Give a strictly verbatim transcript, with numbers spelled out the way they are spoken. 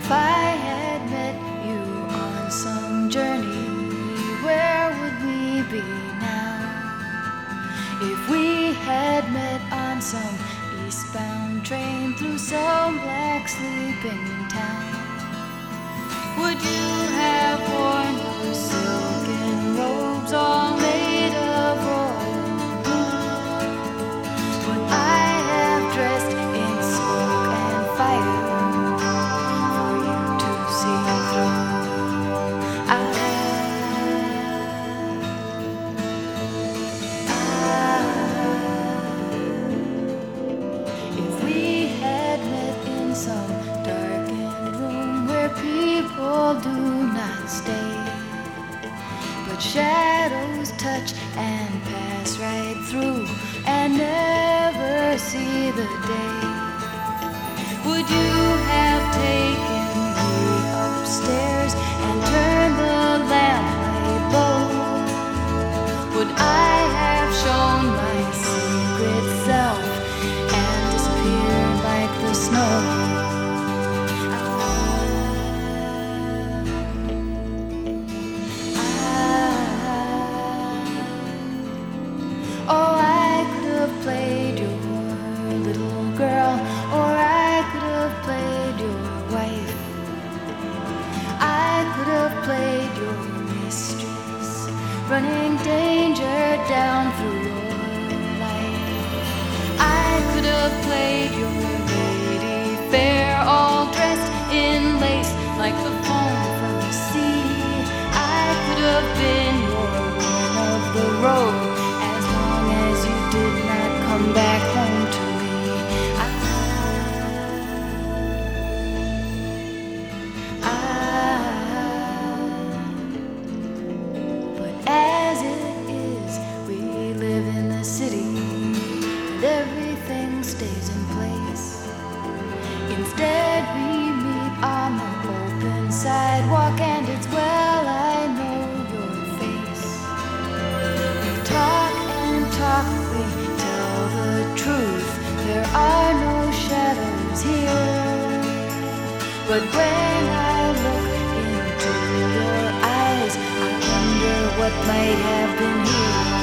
If I had met you on some journey, where would we be now? If we had met on some eastbound train through some black sleeping town, would you have worn your silken robes all made of royal blue? Would I have dressed in smoke and fire for you to see through? I, I, if we had met in some darkened room where people do not stay, but shadows touch and pass right through and never see the day, would you have taken me upstairs and turned the lamplight low? Would I have shown my secret self and disappeared like the snow? Oh, I could have played your little girl, or I could have played your wife. I could have played your mistress, running danger down through your life. I could have played your lady fair, all dressed in lace like the foam from the sea. I could have been your woman of the road, you did not come back home to me. I, I, but as it is, we live in the city, and everything stays in place. Instead, we meet on the open sidewalk, and it's well I know your face. We talk and talk, we tell the truth, there are no shadows here. But when I look into your eyes, I wonder what might have been here.